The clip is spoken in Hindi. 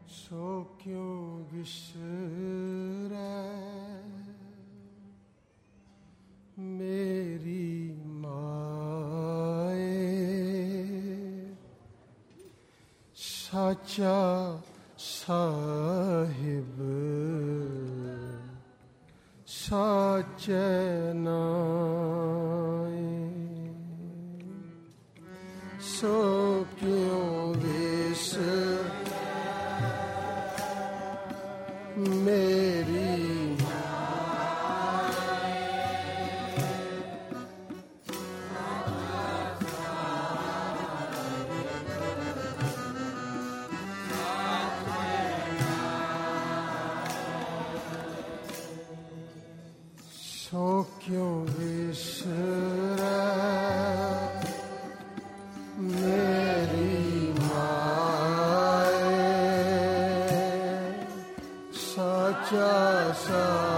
सो क्यों बिसरै मेरी माए, साचा साहिब साचे नाए। सो क्यों बिसरै मेरी सो क्यों बिसरै मेरी माए, साचा सा